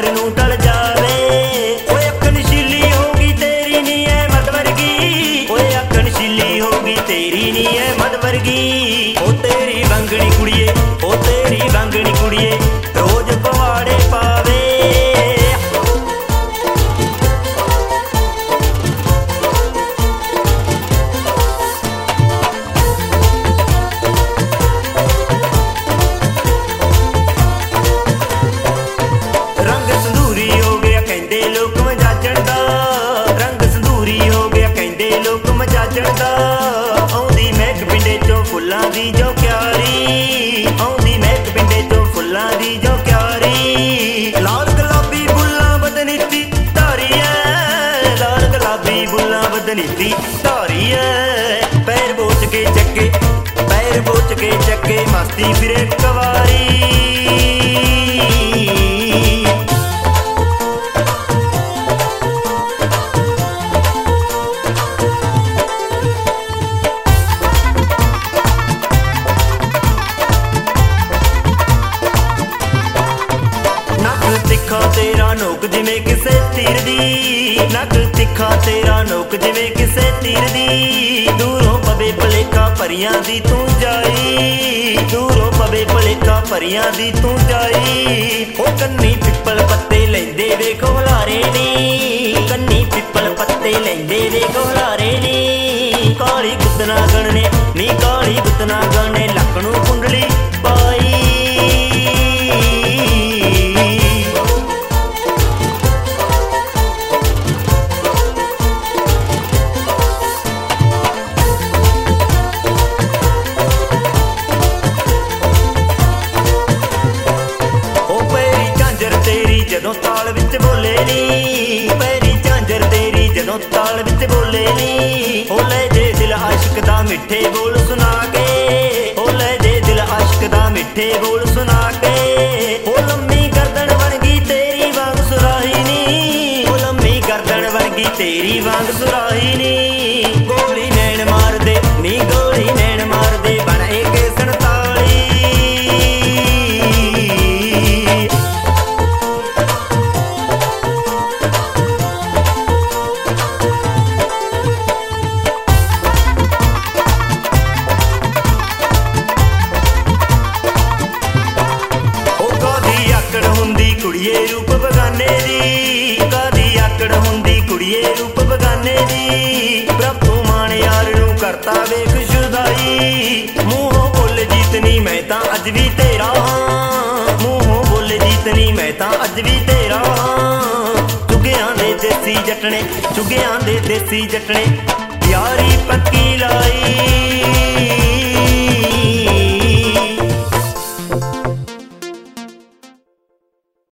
नज़र नूं टल जावे। ओए अख नशीली होगी तेरी नी है मद वर्गी, ओए अख नशीली होगी तेरी नी है मद वर्गी। ओ तेरी वंगणी कुड़िए, ओ तेरी वंगणी कुड़िए रोज पवाड़े पावे। आउंदी महक पिंडे चों फुल्लां दी जो क्यारी, आउंदी महक पिंडे चों फुल्लां दी जो क्यारी। लाल गुलाबी बुल्लां बदनीती धारी है, लाल गुलाबी बुल्लां बदनीती धारी है। पैर बोच के चक्के, पैर बोच के चक्के मस्ती फिरे कवारी। तिखा तेरा नोक जिवें किसे तीर दी, नक तिखा तेरा नोक जिवें किसे तीर दी। दूरों पवे भलेखा परियां दी तू जाई, दूरों पवे भलेखा परियां दी तू जाई। ओ कन्नी पिपल पत्ते लैंदे वे कोलारे नी, कन्नी पिपल पत्ते लैंदे वे कोलारे नी। काली गुतना गणने नी, काली गुतना गणने लकनू कुंडली पाई। जदों ताल विच बोले नी, पैरी झांझर तेरी जदों ताल विच बोले नी। ओ ले जे दिल आशिक दा मिठे बोल सुना के, ओ ले जे दिल आशिक दा मिठे बोल सुना के। ओ लम्मी गर्दन वर्गी तेरी वांग सुराही नी, ओ लम्मी गर्दन वर्गी तेरी वांग सुराही नी। गोली नैन मार दे नी, गोली नैन मार दे बन के 47। कुड़िए रूप बगाने दी, कादी आकड़ हुंदी कुड़िए रूप बगाने दी। प्रभु मान यार नू करता वेख जुदाई, मूहों बोले जीतनी मैं तां अज भी तेरा हां, मूहों बोले जीतनी मैं तां अज भी तेरा हां। चुगियां दे देसी जटने, चुगियां दे देसी जटने यारी पक्की लाई।